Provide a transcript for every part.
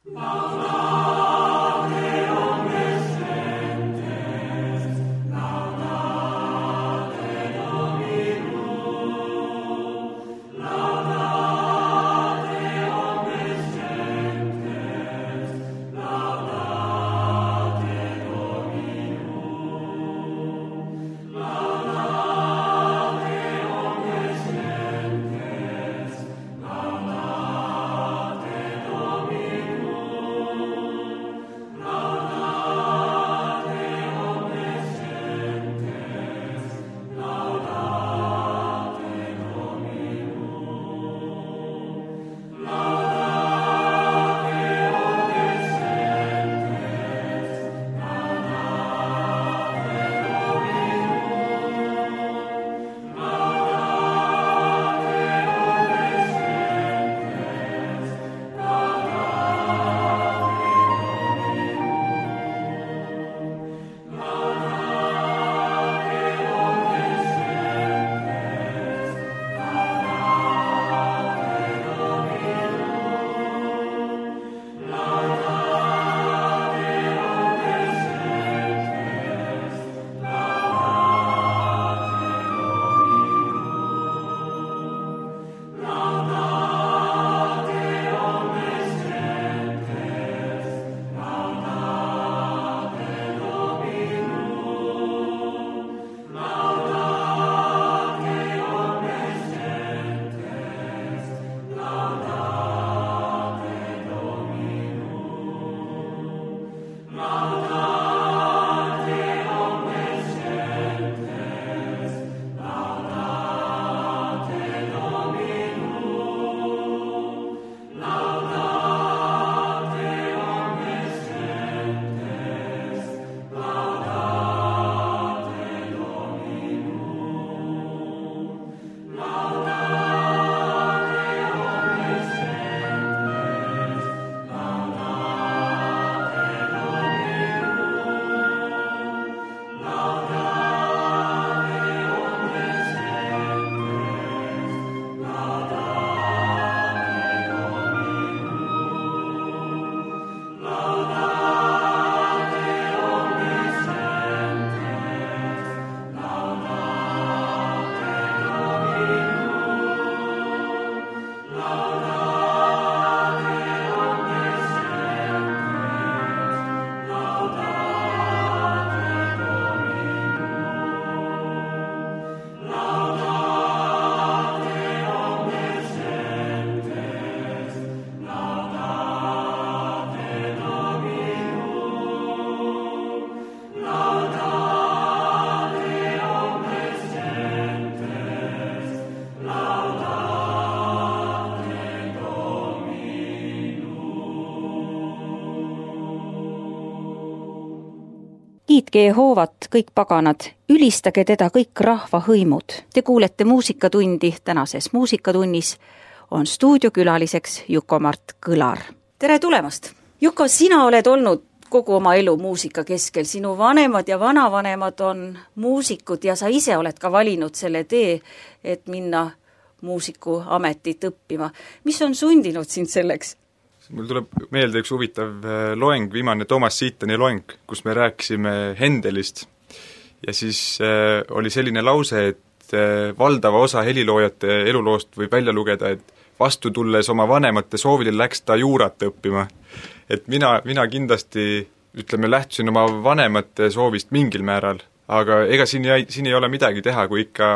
Kiitke Jehoovat kõik paganad, ülistage teda kõik rahva hõimud. Te kuulete muusikatundi, tänases muusikatunnis on stuudiokülaliseks Juko-Mart Kõlar. Tere tulemast! Juko, sina oled olnud kogu oma elu muusika keskel, sinu vanemad ja vanavanemad on muusikud ja sa ise oled ka valinud selle tee, et minna muusiku ametit õppima. Mis on sundinud sind selleks? Mul tuleb meelde üks huvitav loeng, viimane Toomas Siitani loeng, kus me rääkisime Hendelist. Ja siis oli selline lause, et valdava osa heliloojate eluloost võib välja lugeda, et vastu tulles oma vanemate soovile läks ta juurat õppima. Et mina kindlasti, ütleme, lähtusin oma vanemate soovist mingil määral, aga ega siin ei ole midagi teha, kui ikka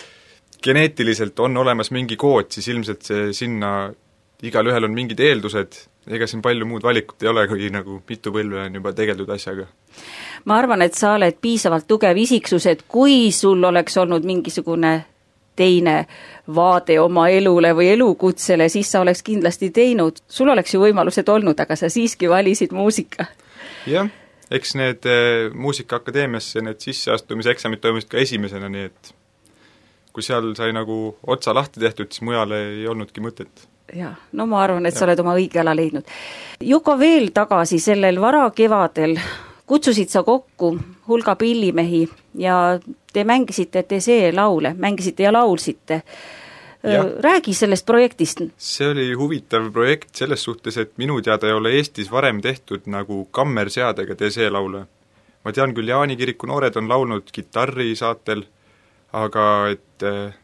geneetiliselt on olemas mingi kood, siis ilmselt see sinna igal ühel on mingid eeldused, ega siin palju muud valikut ei ole, kui nagu mitu põlve on juba tegeldud asjaga. Ma arvan, et sa oled piisavalt tugev isiksus, et kui sul oleks olnud mingisugune teine vaade oma elule või elukutsele, siis sa oleks kindlasti teinud. Sul oleks ju võimalused olnud, aga sa siiski valisid muusika. Jah, eks need muusikaakadeemiasse need sisseastumise eksamid toimusid ka esimesena, nii et kui seal sai nagu otsa lahti tehtud, siis mujale ei olnudki mõtet. Ja, no ma arvan, et sa oled oma õige ala leidnud. Juko, veel tagasi sellel varakevadel kutsusid sa kokku hulga pillimehi ja te mängisite laule, mängisite ja laulsite. Räägi sellest projektist. See oli huvitav projekt selles suhtes, et minu teada ei ole Eestis varem tehtud nagu kammerseadega DC-laule. Ma tean küll, Jaani kiriku noored on laulnud kitarri saatel, aga et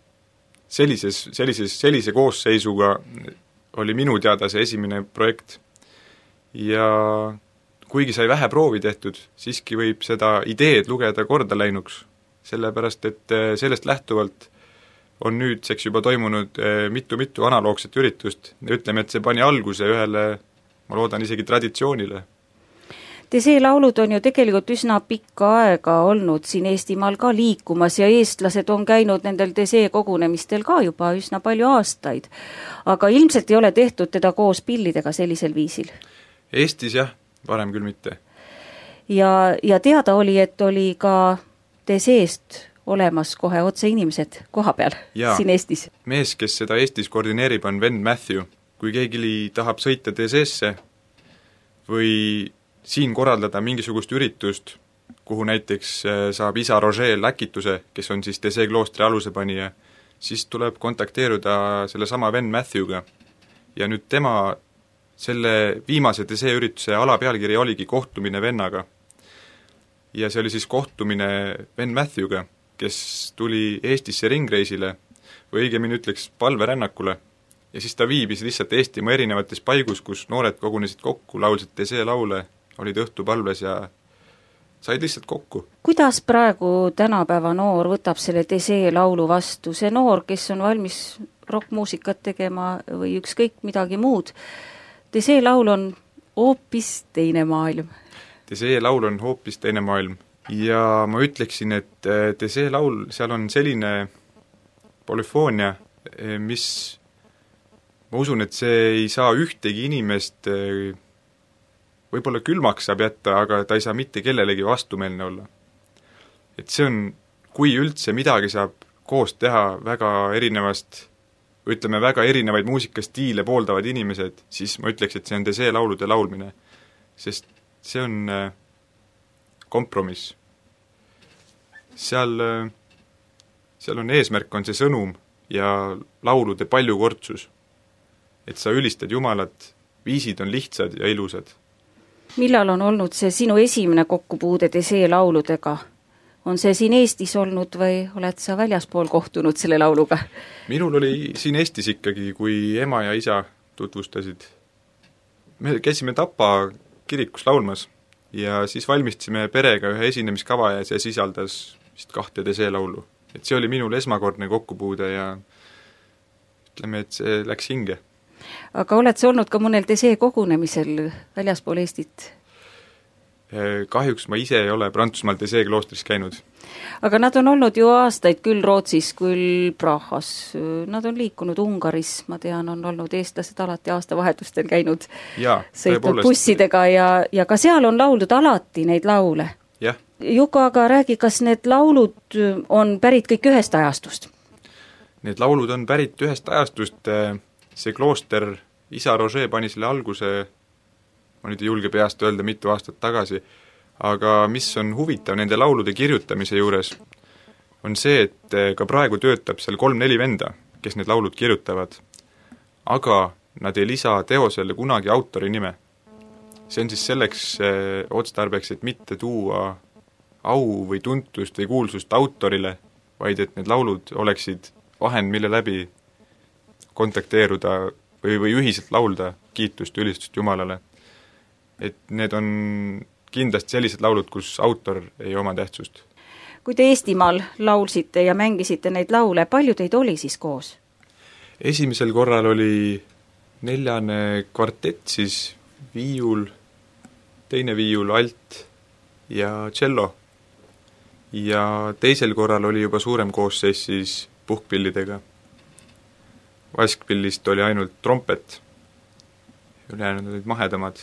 sellise koosseisuga oli minu teada see esimene projekt. Ja kuigi sai vähe proovi tehtud, siiski võib seda ideed lugeda korda läinuks, sellepärast et sellest lähtuvalt on nüüdseks juba toimunud mitu analoogset üritust. Ütleme, et see pani alguse ühele, ma loodan isegi traditsioonile. DC-laulud on ju tegelikult üsna pikka aega olnud siin Eestimaal ka liikumas ja eestlased on käinud nendel DC-kogunemistel ka juba üsna palju aastaid. Aga ilmselt ei ole tehtud teda koos pillidega sellisel viisil. Eestis jah, varem küll mitte. Ja teada oli, et oli ka DC-st olemas kohe otse inimesed koha peal siin Eestis. Mees, kes seda Eestis koordineerib, on Ven Matthew. Kui keegi tahab sõita DC-sse või siin korraldada mingisugust üritust, kuhu näiteks saab isa Roger läkituse, kes on siis DC kloostri alusepanija, siis tuleb kontakteeruda selle sama Ven Matthewga. Ja nüüd tema selle viimase DC ürituse alapealkiri oligi kohtumine vennaga. Ja see oli siis kohtumine Ven Matthewga, kes tuli Eestisse ringreisile või õigemini ütleks palverännakule. Ja siis ta viibis lihtsalt Eestimaa erinevates paigus, kus noored kogunesid kokku, laulsid DC-laule, olid õhtupalves ja said lihtsalt kokku. Kuidas praegu tänapäeva noor võtab selle DC-laulu vastu? See noor, kes on valmis rockmuusikat tegema või ükskõik midagi muud, DC-laul on hoopis teine maailm. DC-laul on hoopis teine maailm. Ja ma ütleksin, et DC-laul, seal on selline polüfoonia, mis ma usun, et see ei saa ühtegi inimest võib-olla külmaks saab jätta, aga ta ei saa mitte kellelegi vastumeelne olla. Et see on, kui üldse midagi saab koos teha väga erinevaid muusikastiile pooldavad inimesed, siis ma ütleks, et see on DC-laulude laulmine. Sest see on kompromiss. Seal on eesmärk, on see sõnum ja laulude paljukordsus. Et sa ülistad Jumalat, viisid on lihtsad ja ilusad. Millal on olnud see sinu esimene kokkupuude DC-lauludega? On see siin Eestis olnud või oled sa väljaspool kohtunud selle lauluga? Minul oli siin Eestis ikkagi, kui ema ja isa tutvustasid. Me käisime Tapa kirikus laulmas ja siis valmistasime perega ühe esinemiskava ja see sisaldas vist 2 DC-laulu. Et see oli minul esmakordne kokkupuude ja ütleme, et see läks hinge. Aga oled sa olnud ka mõnel DC-kogunemisel väljaspool Eestit? Kahjuks ma ise ei ole Prantsusmaal DC-kloostris käinud. Aga nad on olnud ju aastaid küll Rootsis, küll Prahas. Nad on liikunud Ungaris, ma tean, on olnud eestlased alati aastavahetustel käinud sõitnud bussidega ja ka seal on lauldud alati neid laule. Ja. Juko, aga räägi, kas need laulud on pärit kõik ühest ajastust? Need laulud on pärit ühest ajastust. See klooster, isa Roger pani selle alguse, ma nüüd ei julge peast öelda mitu aastat tagasi, aga mis on huvitav nende laulude kirjutamise juures, on see, et ka praegu töötab seal 3-4 venda, kes need laulud kirjutavad, aga nad ei lisa teosele kunagi autori nime. See on siis selleks otstarbeks, et mitte tuua au või tuntust või kuulsust autorile, vaid et need laulud oleksid vahend, mille läbi kontakteeruda või ühiselt laulda kiitust ja ülistust Jumalale. Et need on kindlasti sellised laulud, kus autor ei oma tähtsust. Kui te Eestimaal laulsite ja mängisite neid laule, palju teid oli siis koos? Esimesel korral oli 4 kvartett, siis viiul, 2 viiul, alt ja cello. Ja teisel korral oli juba suurem koosseis siis puhkpillidega. Vaskpillist oli ainult trompet, ülejäänud olid mahedamad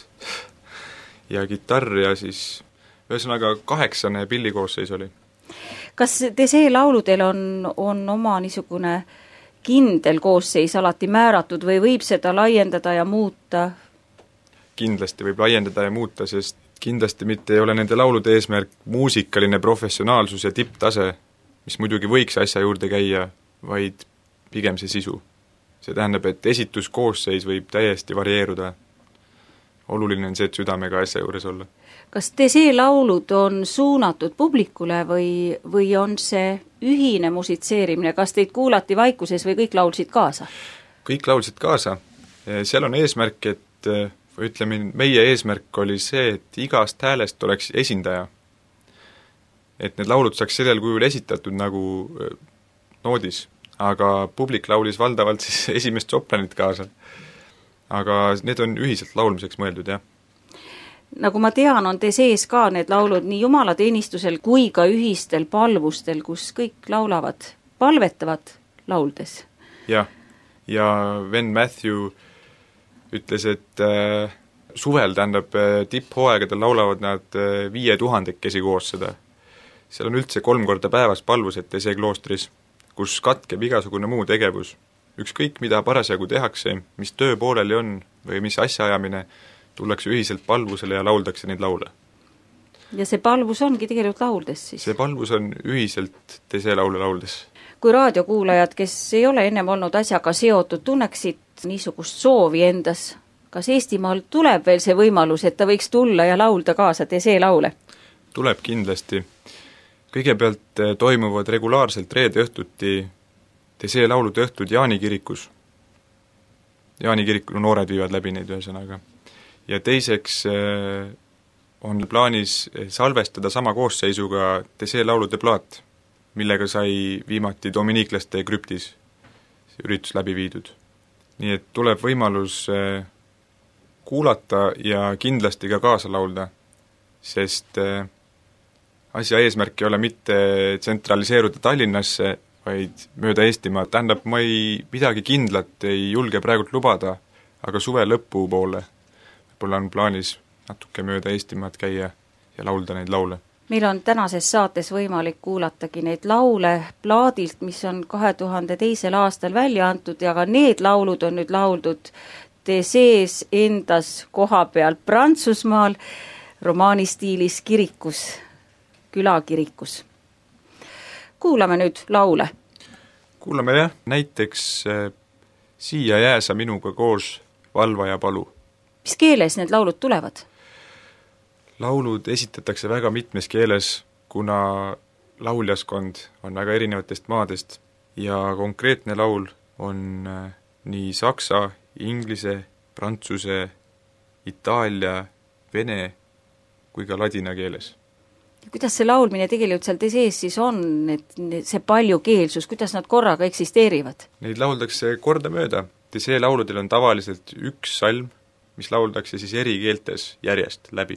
ja kitarr ja siis ühesõnaga 8 pillikoosseis oli. Kas DC-lauludel on oma niisugune kindel koosseis alati määratud või võib seda laiendada ja muuta? Kindlasti võib laiendada ja muuta, sest kindlasti mitte ei ole nende laulude eesmärk muusikaline professionaalsus ja tipptase, mis muidugi võiks asja juurde käia, vaid pigem see sisu. See tähendab, et esituskoosseis võib täiesti varieeruda. Oluline on see, et südamega asja juures olla. Kas Desee laulud on suunatud publikule või on see ühine musitseerimine? Kas teid kuulati vaikuses või kõik laulsid kaasa? Kõik laulsid kaasa. Seal on eesmärk, et ütleme, meie eesmärk oli see, et igast häälest oleks esindaja. Et need laulud saaks sellel kujul esitatud nagu noodis, aga publik laulis valdavalt siis esimest sopranit kaasa. Aga need on ühiselt laulmiseks mõeldud, jah. Nagu ma tean, on Desees ka need laulud nii jumalateenistusel kui ka ühistel palvustel, kus kõik laulavad, palvetavad lauldes. Jah, ja Ven Matthew ütles, et suvel tähendab tipphooaegadel laulavad nad 5000 koos seda. Seal on üldse 3 korda päevas palvused Desee kloostris, kus katkeb igasugune muu tegevus. Ükskõik, mida parasjagu tehakse, mis töö pooleli on või mis asjaajamine, tullakse ühiselt palvusele ja lauldakse neid laule. Ja see palvus ongi tegelikult lauldes siis? See palvus on ühiselt Desee laule lauldes. Kui raadiokuulajad, kes ei ole ennem olnud asjaga seotud, tunneksid niisugust soovi endas, kas Eestimaal tuleb veel see võimalus, et ta võiks tulla ja laulda kaasa Desee laule? Tuleb kindlasti. Kõigepealt toimuvad regulaarselt reede õhtuti Desee laulude õhtud Jaani kirikus. Jaani kirikul noored viivad läbi neid ühesõnaga. Ja teiseks on plaanis salvestada sama koosseisuga Desee laulude plaat, millega sai viimati dominiiklaste krüptis üritus läbi viidud. Nii et tuleb võimalus kuulata ja kindlasti ka kaasa laulda, sest asja eesmärk ei ole mitte tsentraliseeruda Tallinnasse, vaid mööda Eestimaa. Tähendab, ma midagi kindlat ei julge praegult lubada, aga suve lõpu poole võib-olla on plaanis natuke mööda Eestimaad käia ja laulda neid laule. Meil on tänases saates võimalik kuulatagi neid laule plaadilt, mis on 2002. aastal välja antud ja ka need laulud on nüüd lauldud Desees endas koha peal Prantsusmaal romaanistiilis kirikus, külakirikus. Kuulame nüüd laule. Kuulame jah, näiteks Siia jää sa minuga koos, valva ja palu. Mis keeles need laulud tulevad? Laulud esitatakse väga mitmes keeles, kuna lauljaskond on väga erinevatest maadest ja konkreetne laul on nii saksa, inglise, prantsuse, itaalia, vene kui ka ladina keeles. Kuidas see laulmine tegelikult seal Desees siis on, et see paljukeelsus, kuidas nad korraga eksisteerivad? Neid lauldakse korda mööda. Desee lauludel on tavaliselt üks salm, mis lauldakse siis eri keeltes järjest läbi.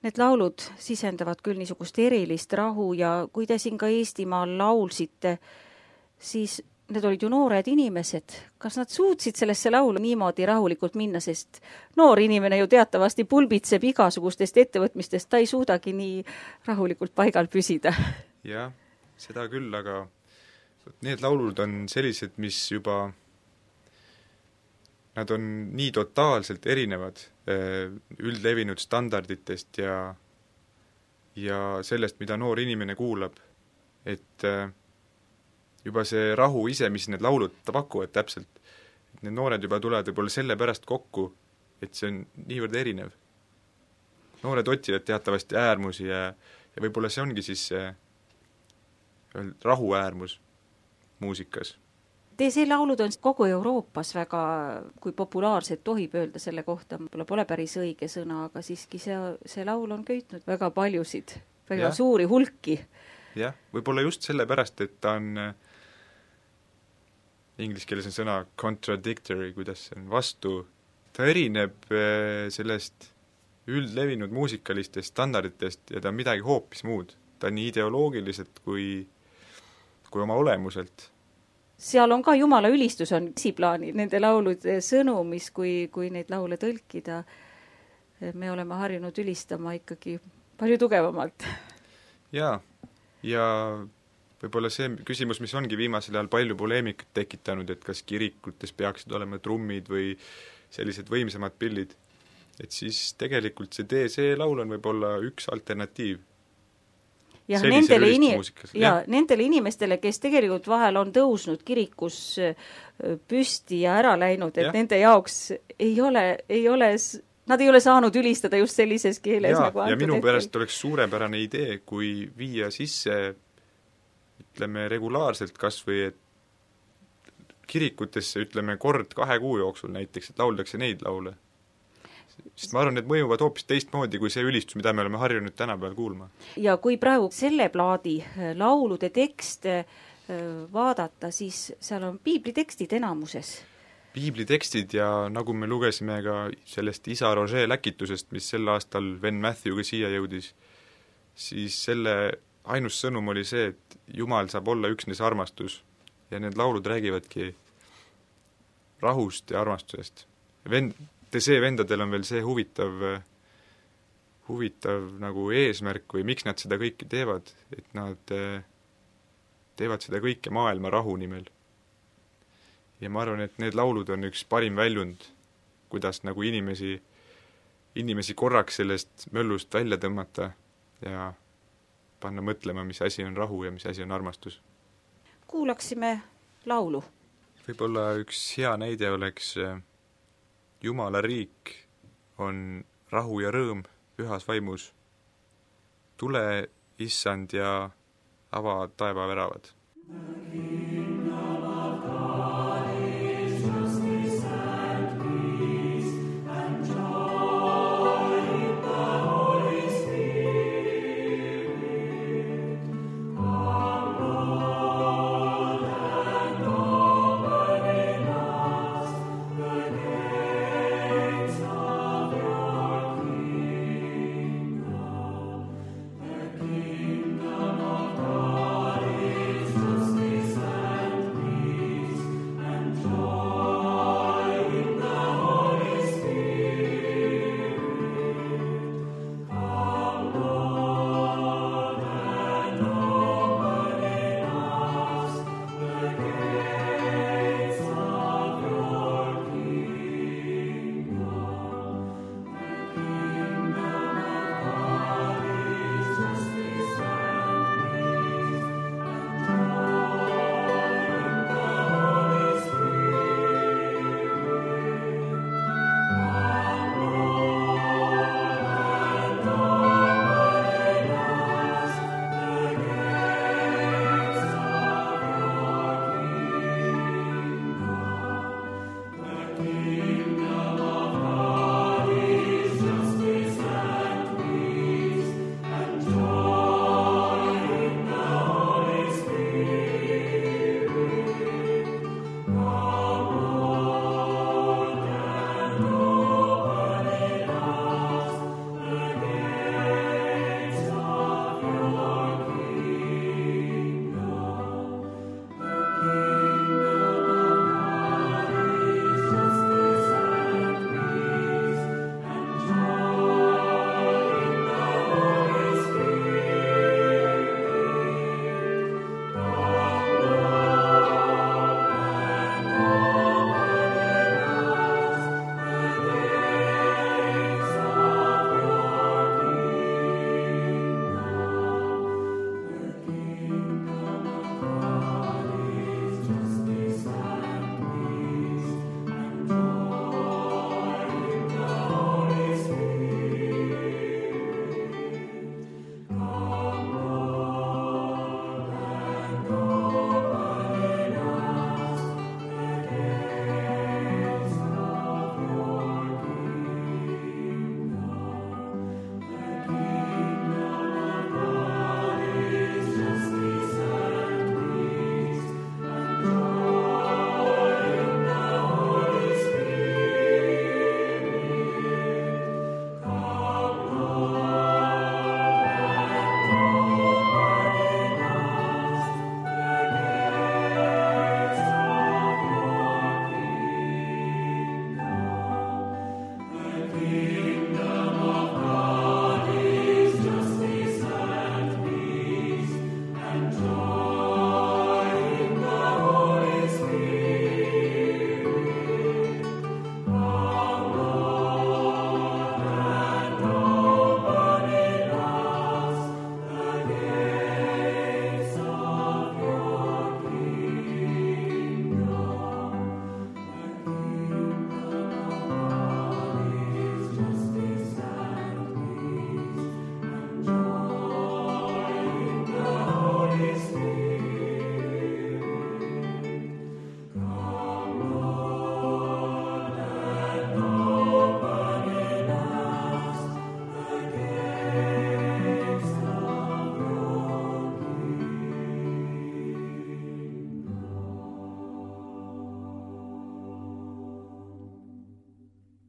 Need laulud sisendavad küll niisugust erilist rahu ja kui te siin ka Eestimaal laulsite, siis need olid ju noored inimesed. Kas nad suutsid sellesse laulu niimoodi rahulikult minna, sest noor inimene ju teatavasti pulbitseb igasugustest ettevõtmistest, ta ei suudagi nii rahulikult paigal püsida? Jah, seda küll, aga need laulud on sellised, mis juba, nad on nii totaalselt erinevad üldlevinud standarditest ja sellest, mida noor inimene kuulab, et juba see rahu ise, mis need laulud pakuvad täpselt, et need noored juba tulevad võib-olla selle pärast kokku, et see on niivõrd erinev. Noored otsivad teatavasti äärmusi ja võib-olla see ongi siis see rahu äärmus muusikas. See laulud on kogu Euroopas väga, kui populaarsed tohib öelda selle kohta, pole päris õige sõna, aga siiski see laul on köitnud väga paljusid, väga suuri hulki. Jah, võib-olla just selle pärast, et ta on inglise keeles on sõna contradictory, kuidas see on vastu, ta erineb sellest üldlevinud muusikalistest standarditest ja ta on midagi hoopis muud. Ta on nii ideoloogiliselt kui oma olemuselt. Seal on ka Jumala ülistus on esiplaani nende laulude sõnumis, kui neid laule tõlkida. Me oleme harjunud ülistama ikkagi palju tugevamalt. Ja võib-olla see küsimus, mis ongi viimasel ajal palju poleemikat tekitanud, et kas kirikutes peaksid olema trummid või sellised võimsamad pillid, et siis tegelikult see DC laul on võib-olla üks alternatiiv. Ja nendele inimestele, kes tegelikult vahel on tõusnud kirikus püsti ja ära läinud, et nende jaoks ei ole nad ei ole saanud ülistada just sellises keeles nagu antud ja minu pärast oleks suurepärane idee, kui viia sisse ütleme regulaarselt kas või kirikutesse ütleme kord 2 kuu jooksul näiteks, et lauldakse neid laule. Sest ma arvan, et mõjuvad hoopis teistmoodi kui see ülistus, mida me oleme harjunud tänapäeval kuulma. Ja kui praegu selle plaadi laulude tekste vaadata, siis seal on piiblitekstid enamuses. Piiblitekstid ja nagu me lugesime ka sellest isa Roger läkitusest, mis sel aastal Ven Matthewga siia jõudis, siis selle ainus sõnum oli see, et Jumal saab olla üksnes armastus ja need laulud räägivadki rahust ja armastusest. See vendadel on veel see huvitav nagu eesmärk või miks nad seda kõike teevad, et nad teevad seda kõike maailma rahu nimel. Ja ma arvan, et need laulud on üks parim väljund, kuidas nagu inimesi korraks sellest möllust välja tõmmata ja panna mõtlema, mis asi on rahu ja mis asi on armastus. Kuulaksime laulu. Võib-olla üks hea näide oleks Jumala riik on rahu ja rõõm pühas vaimus. Tule, issand, ja ava taevaveravad. Kingdom of God is justice and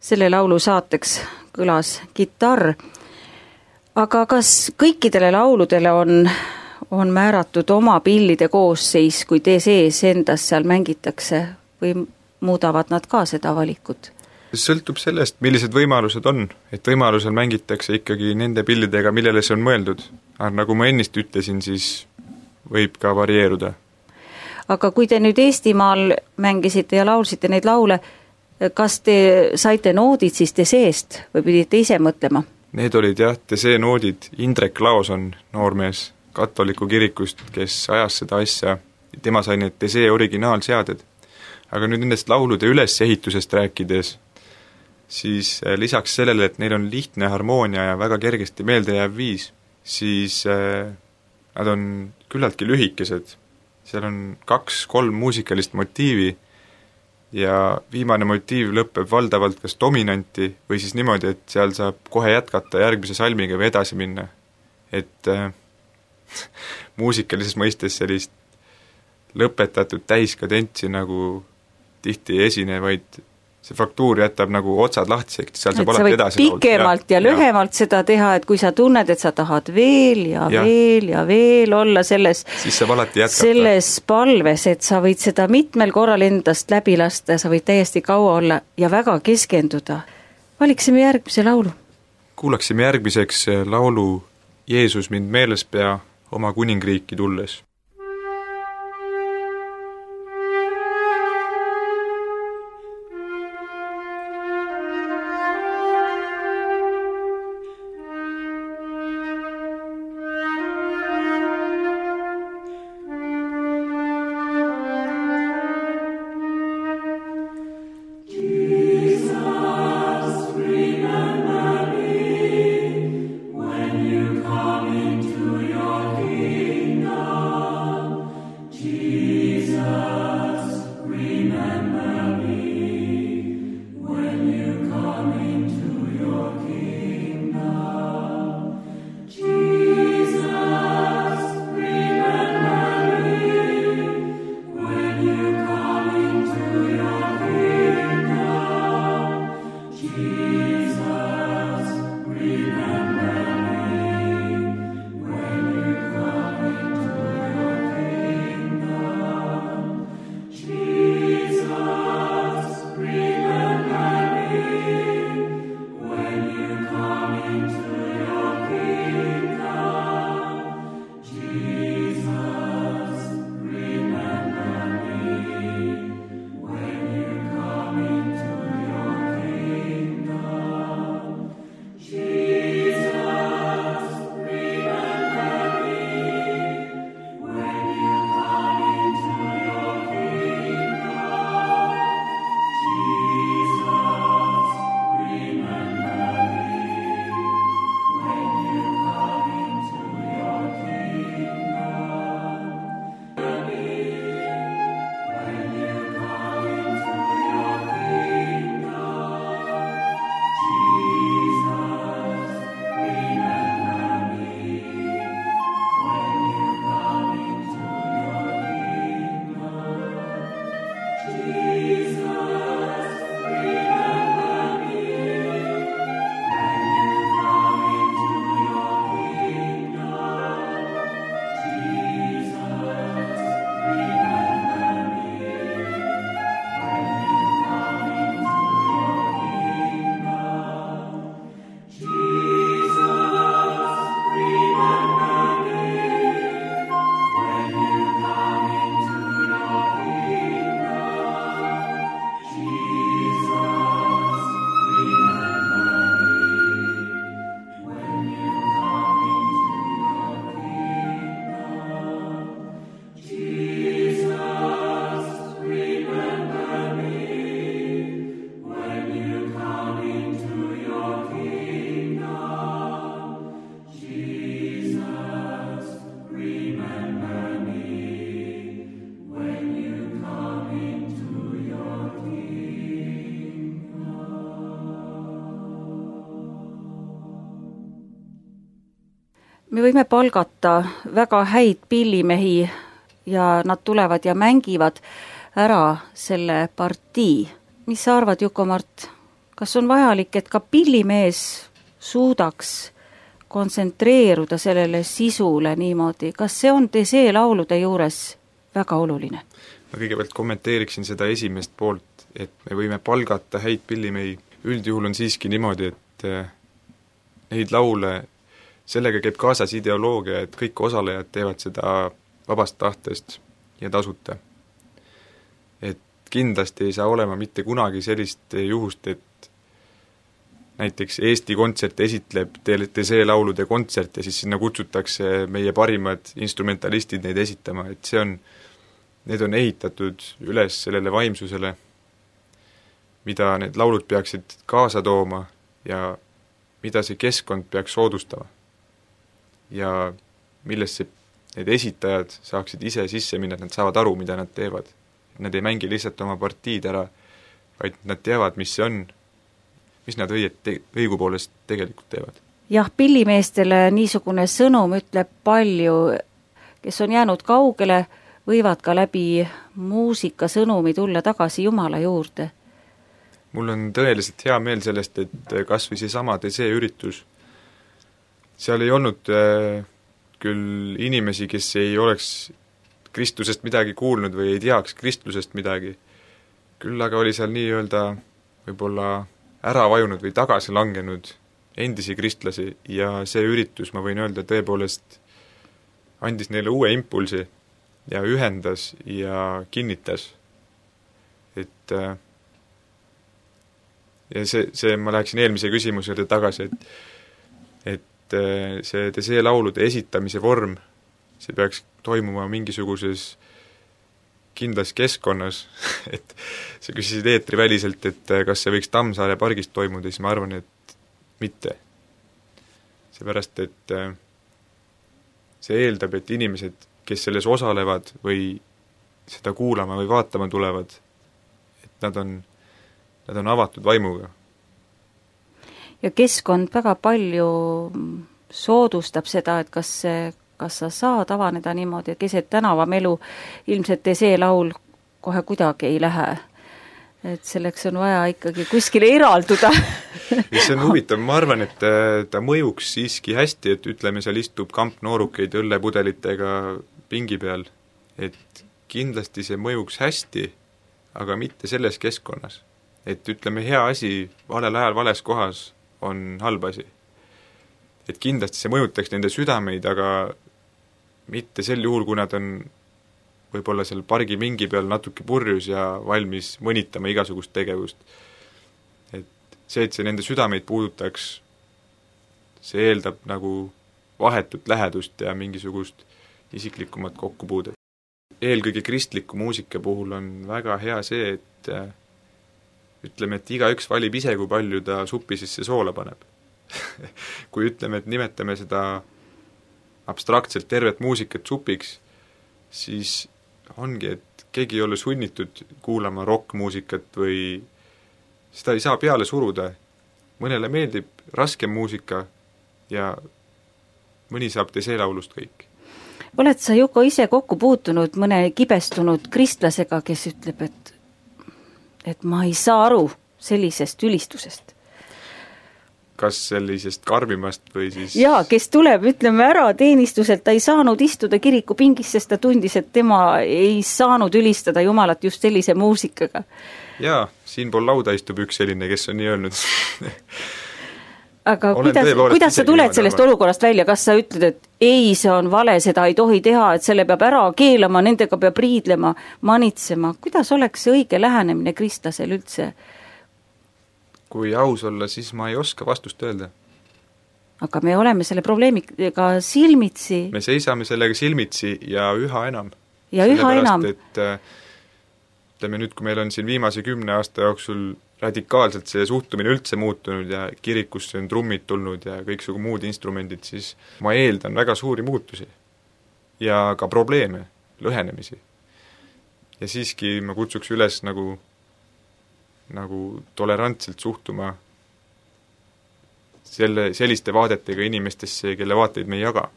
selle laulu saateks kõlas kitarr. Aga kas kõikidele lauludele on määratud oma pillide koosseis, kui te sees endas seal mängitakse või muudavad nad ka seda valikut? Sõltub sellest, millised võimalused on, et võimalusel mängitakse ikkagi nende pillidega, millele see on mõeldud. Aga nagu ma ennist ütlesin, siis võib ka varieeruda. Aga kui te nüüd Eestimaal mängisite ja laulsite neid laule, kas te saite noodid siis te seest või pidite ise mõtlema? Need olid jah, see noodid. Indrek Laoson, noormees katoliku kirikust, kes ajas seda asja, tema sai need see originaalseaded. Aga nüüd nendest laulude ülesehitusest rääkides, siis lisaks sellele, et neil on lihtne harmoonia ja väga kergesti meelde jääv viis, siis nad on küllaltki lühikesed. Seal on 2-3 muusikalist motiivi ja viimane motiiv lõpeb valdavalt kas dominanti või siis niimoodi, et seal saab kohe jätkata järgmise salmiga või edasi minna. Et muusikalises mõistes sellist lõpetatud täiskadentsi nagu tihti ei esine, vaid see faktuur jätab nagu otsad lahtiseks, seal saab alati edasi laulda. Pikemalt ja lühemalt seda teha, et kui sa tunned, et sa tahad veel ja veel ja veel olla selles palves, et sa võid seda mitmel korral endast läbi lasta ja sa võid täiesti kaua olla ja väga keskenduda. Valiksime järgmise laulu. Kuulaksime järgmiseks laulu Jeesus mind meeles pea oma kuningriiki tulles. Me võime palgata väga häid pillimehi ja nad tulevad ja mängivad ära selle partii. Mis sa arvad, Juko-Mart, kas on vajalik, et ka pillimees suudaks kontsentreeruda sellele sisule niimoodi, kas see on Desee laulude juures väga oluline? Ma kõigepealt kommenteeriksin seda esimest poolt, et me võime palgata häid pillimehi. Üldjuhul on siiski niimoodi, et neid laule, sellega käib kaasas ideoloogia, et kõik osalejad teevad seda vabast tahtest ja tasuta. Et kindlasti ei saa olema mitte kunagi sellist juhust, et näiteks Eesti Kontsert esitleb Desee laulude kontsert ja siis sinna kutsutakse meie parimad instrumentalistid neid esitama, et need on ehitatud üles sellele vaimsusele, mida need laulud peaksid kaasa tooma ja mida see keskkond peaks soodustama. Ja millesse need esitajad saaksid ise sisse minna, et nad saavad aru, mida nad teevad. Nad ei mängi lihtsalt oma partiid ära, vaid nad teavad, mis see on, mis nad õigupoolest tegelikult teevad. Jah, pillimeestele niisugune sõnum ütleb palju, kes on jäänud kaugele, võivad ka läbi muusika sõnumi tulla tagasi Jumala juurde. Mul on tõeliselt hea meel sellest, et kas või seesama Desee üritus, seal ei olnud küll inimesi, kes ei oleks Kristlusest midagi kuulnud või ei teaks Kristlusest midagi, küll aga oli seal nii-öelda võib-olla ära vajunud või tagasi langenud endisi kristlasi ja see üritus, ma võin öelda, tõepoolest andis neile uue impulsi ja ühendas ja kinnitas, et ja see ma läheksin eelmise küsimuse juurde tagasi, et see Desee laulude esitamise vorm, see peaks toimuma mingisuguses kindlas keskkonnas, et sa küsisid eetriväliselt, et kas see võiks Tammsaare pargis toimuda, siis ma arvan, et mitte. Seepärast, et see eeldab, et inimesed, kes selles osalevad või seda kuulama või vaatama tulevad, et nad on avatud vaimuga. Ja keskkond väga palju soodustab seda, et kas sa saad avaneda niimoodi, et keset tänavamelu ilmselt Desee laul kohe kuidagi ei lähe. Et selleks on vaja ikkagi kuskile eralduda. Ja see on huvitav, ma arvan, et ta mõjuks siiski hästi, et ütleme, seal istub kamp noorukeid õllepudelitega pingi peal, et kindlasti see mõjuks hästi, aga mitte selles keskkonnas. Et ütleme, hea asi valel ajal vales kohas on halb asi. Et kindlasti see mõjutaks nende südameid, aga mitte sel juhul, kui nad on võib-olla seal pargi mingi peal natuke purjus ja valmis mõnitama igasugust tegevust. Et see nende südameid puudutaks, see eeldab nagu vahetut lähedust ja mingisugust isiklikumat kokkupuudet. Eelkõige kristliku muusika puhul on väga hea see, et ütleme, et igaüks valib ise, kui palju ta supi sisse soola paneb. Kui ütleme, et nimetame seda abstraktselt tervet muusikat supiks, siis ongi, et keegi ei ole sunnitud kuulama rock-muusikat või seda ei saa peale suruda. Mõnele meeldib raskem muusika ja mõni saab Desee laulust kõik. Oled sa, Juko, ise kokku puutunud mõne kibestunud kristlasega, kes ütleb, et ma ei saa aru sellisest ülistusest? Kas sellisest karmimast või siis... Jaa, kes tuleb, ütleme ära teenistuselt, ta ei saanud istuda kiriku pingis, sest ta tundis, et tema ei saanud ülistada Jumalat just sellise muusikaga. Jaa, siinpool lauda istub üks selline, kes on nii öelnud. Aga kuidas sa tuled sellest olukorrast välja, kas sa ütled, et ei, see on vale, seda ei tohi teha, et selle peab ära keelama, nendega peab riidlema, manitsema, kuidas oleks see õige lähenemine kristlasel üldse? Kui aus olla, siis ma ei oska vastust öelda. Aga me oleme selle probleemiga silmitsi. Me seisame sellega silmitsi ja üha enam. Ja üha enam. Et ütleme nüüd, kui meil on siin viimase 10 aasta jooksul radikaalselt see suhtumine üldse muutunud ja kirikusse on trummid tulnud ja kõiksugu muud instrumendid, siis ma eeldan väga suuri muutusi ja ka probleeme, lõhenemisi. Ja siiski ma kutsuks üles nagu tolerantselt suhtuma selliste vaadetega inimestesse, kelle vaateid me ei jaga.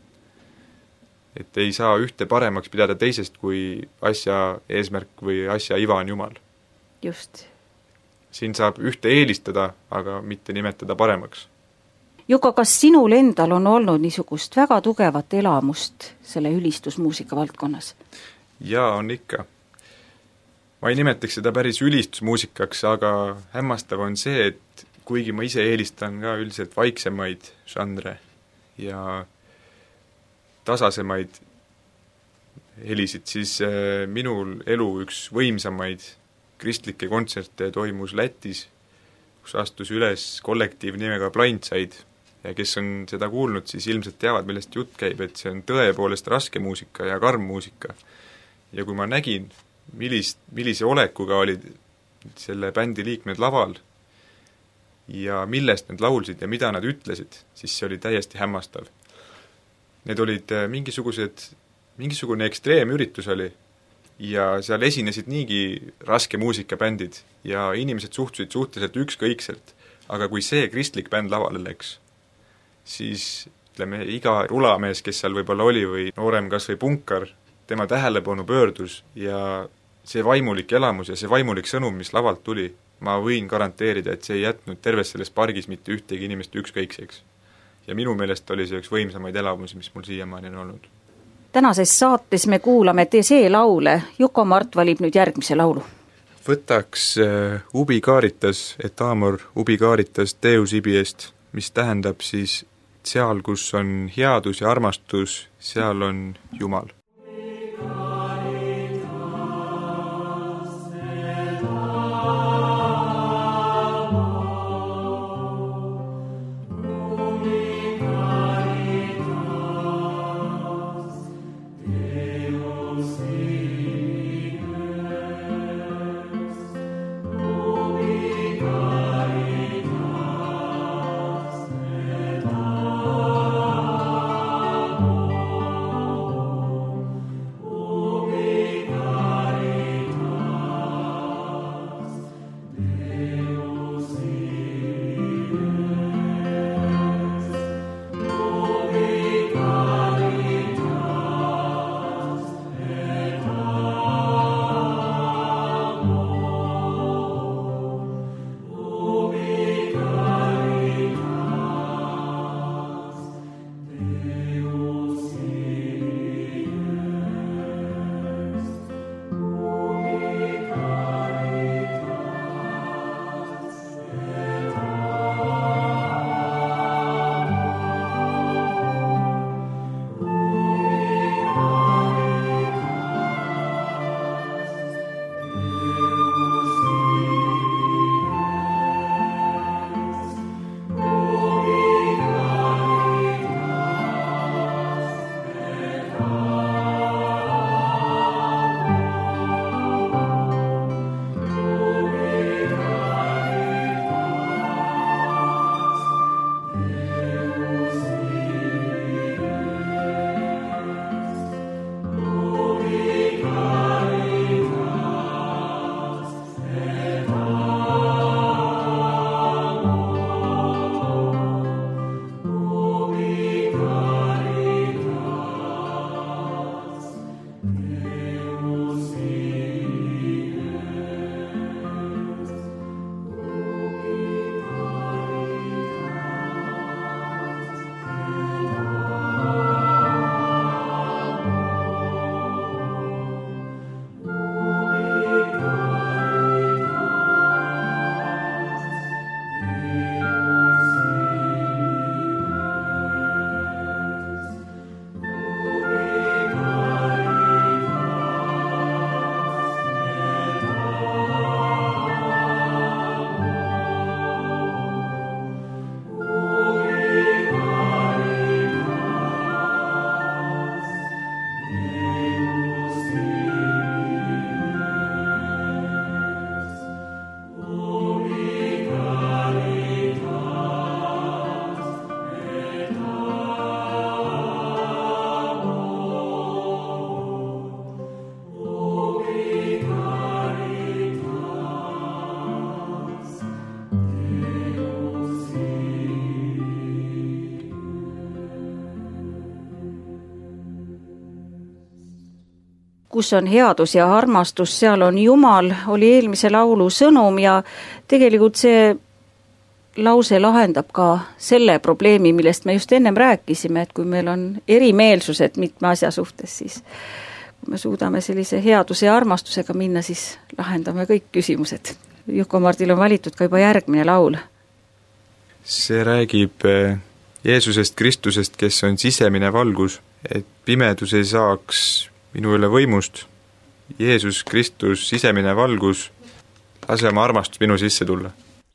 Et ei saa ühte paremaks pidada teisest, kui asja eesmärk või asja iva on Jumal. Just. siin saab ühte eelistada, aga mitte nimetada paremaks. Juko, kas sinul endal on olnud niisugust väga tugevat elamust selle ülistusmuusika valdkonnas? Jaa, on ikka. Ma ei nimetaks seda päris ülistusmuusikaks, aga hämmastav on see, et kuigi ma ise eelistan ka üldiselt vaiksemaid žanre ja tasasemaid helisid, siis minul elu üks võimsamaid kristlikke kontserte toimus Lätis, kus astus üles kollektiiv nimega Blindside ja kes on seda kuulnud, siis ilmselt teavad, millest jutt käib, et see on tõepoolest raske muusika ja karm muusika. Ja kui ma nägin, millise olekuga olid selle bändi liikmed laval ja millest nad laulsid ja mida nad ütlesid, siis see oli täiesti hämmastav. Need olid mingisugune ekstreemüritus oli ja seal esinesid niigi raske muusikabändid ja inimesed suhtusid suhteliselt ükskõikselt, aga kui see kristlik bänd lavale läks, siis ütleme, iga rulamees, kes seal võib-olla oli või noorem kas või punkar, tema tähelepanu pöördus ja see vaimulik elamus ja see vaimulik sõnum, mis lavalt tuli, ma võin garanteerida, et see ei jätnud terves selles pargis mitte ühtegi inimest ükskõikseks. Ja minu meelest oli see üks võimsamaid elamusi, mis mul siiamaani on olnud. Tänases saates me kuulame Tesee laule. Juko Mart valib nüüd järgmise laulu. Võtaks Ubi Caritas et amor Ubi Caritas Deus ibi est, mis tähendab siis seal, kus on headus ja armastus, seal on Jumal. kus on headus ja armastus, seal on Jumal, oli eelmise laulu sõnum ja tegelikult see lause lahendab ka selle probleemi, millest me just ennem rääkisime, et kui meil on erimeelsused mitme asja suhtes, siis kui me suudame sellise headuse ja armastusega minna, siis lahendame kõik küsimused. Juku-Mardil on valitud ka juba järgmine laul. See räägib Jeesusest Kristusest, kes on sisemine valgus, et pimedus ei saaks minu üle võimust. Jeesus Kristus, sisemine valgus, lase oma armastus minu sisse tulla.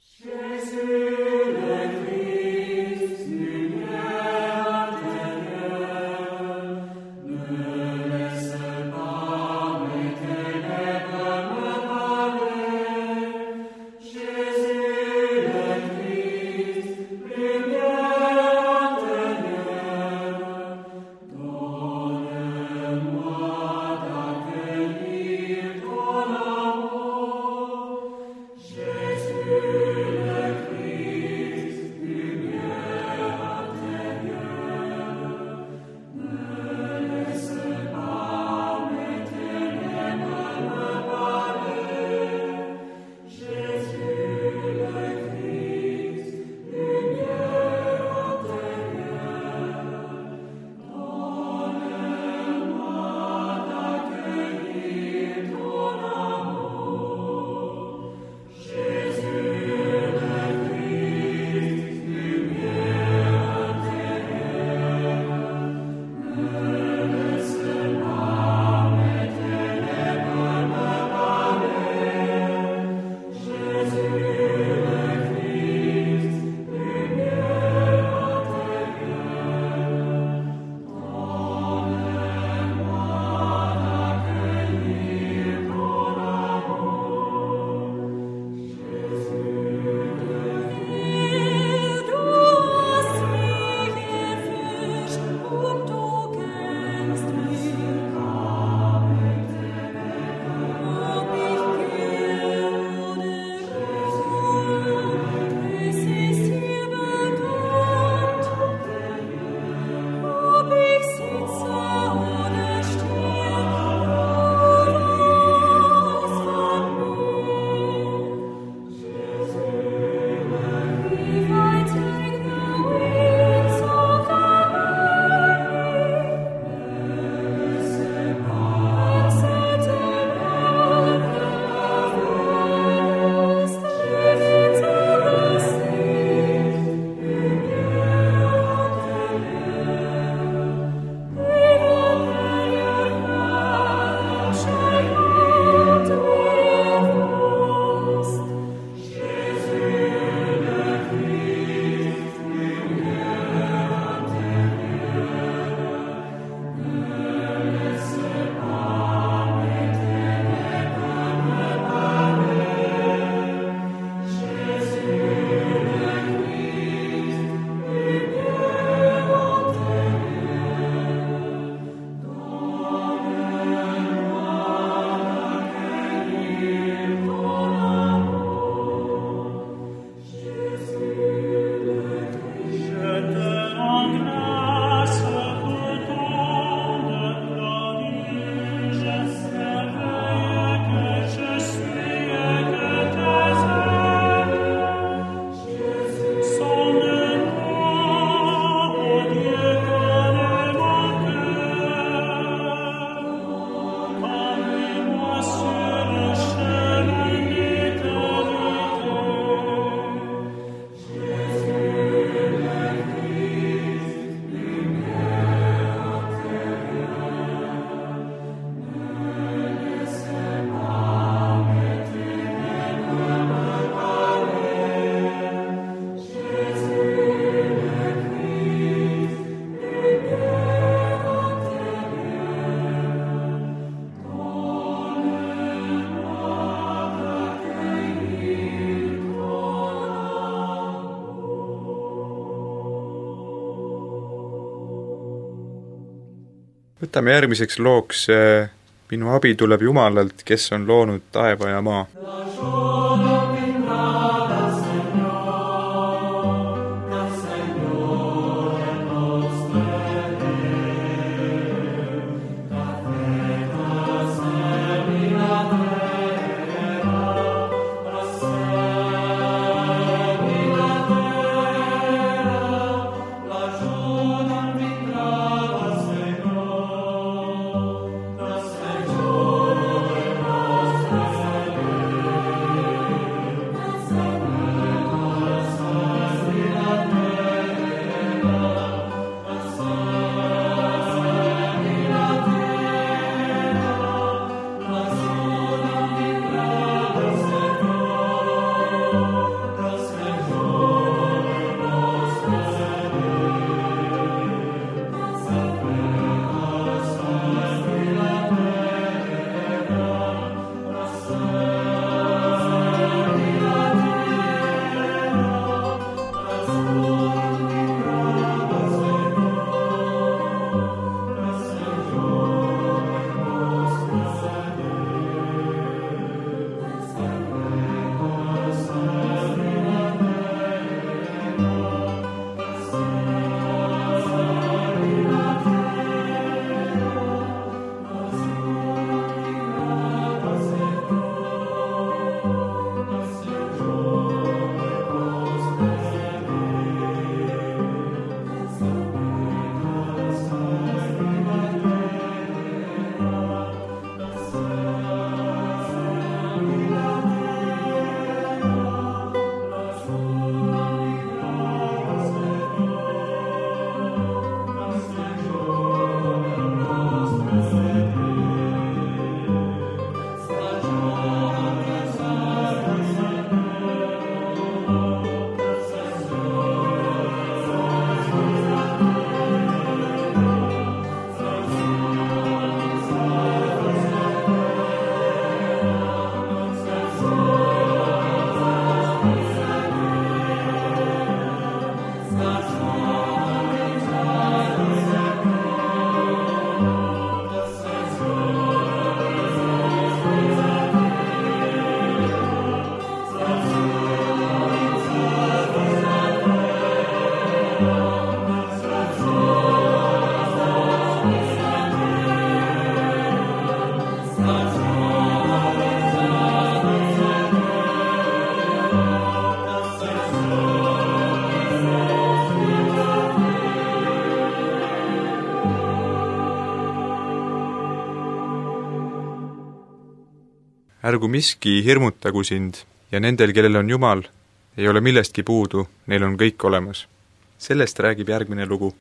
Võtame järgmiseks looks Minu abi tuleb Jumalalt, kes on loonud taeva ja maa. ärgu miski hirmutagu sind ja nendel, kellel on Jumal, ei ole millestki puudu, neil on kõik olemas. Sellest räägib järgmine lugu.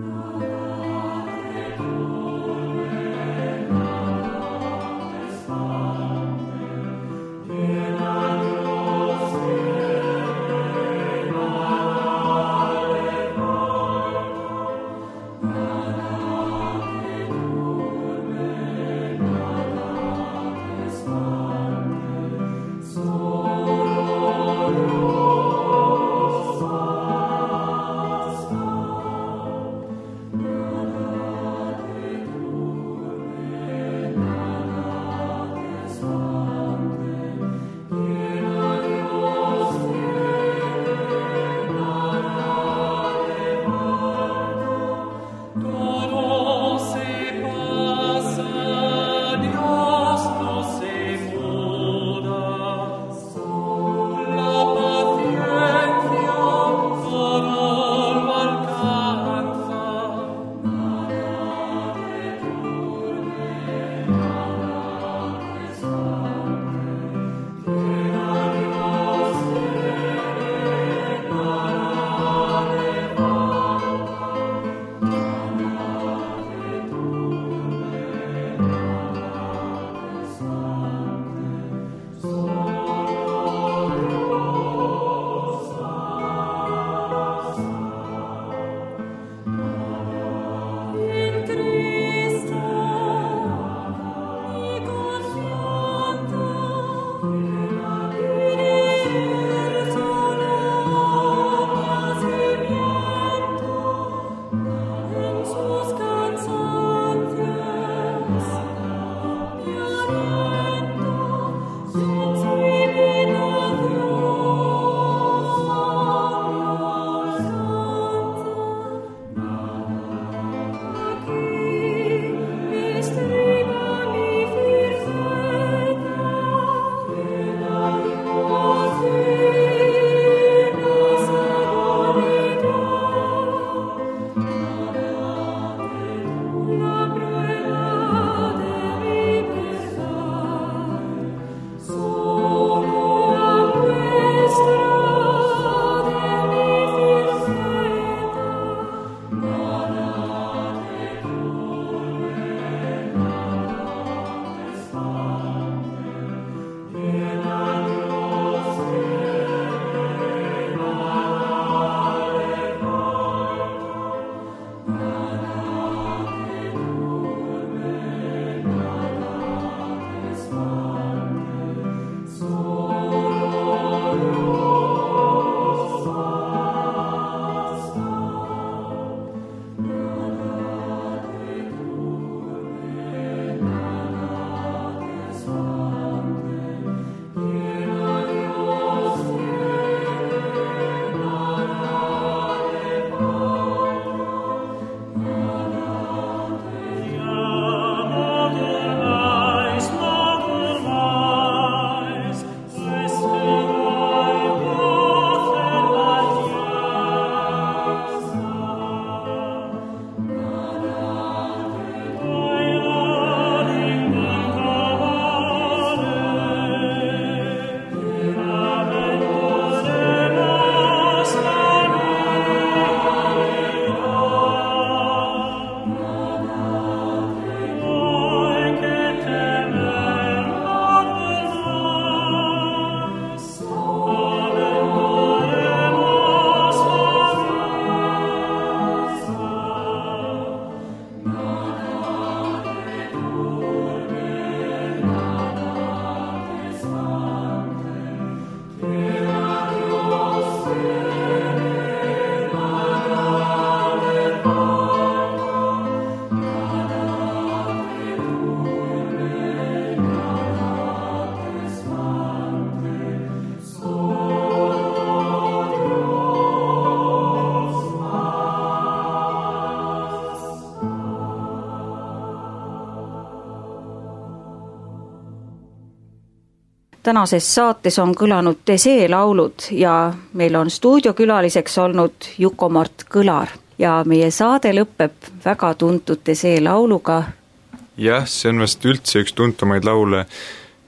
tänases saates on kõlanud Desee laulud ja meil on stuudiokülaliseks olnud Juko-Mart Kõlar ja meie saade lõpeb väga tuntud Desee lauluga. Jah, see on vast üldse üks tuntumaid laule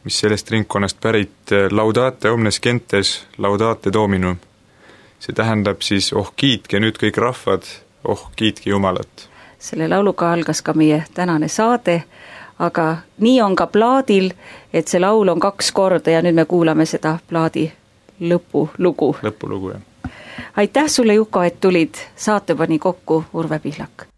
mis sellest ringkonnast pärit Laudate omnes gentes, laudate dominum. See tähendab siis, kiitke nüüd kõik rahvad, kiitke Jumalat. Selle lauluga algas ka meie tänane saade, aga nii on ka plaadil, et see laul on 2 korda ja nüüd me kuulame seda plaadi lõpulugu. Lõpulugu, jah. Aitäh sulle, Juko, et tulid, saate pani kokku Urve Pihlak.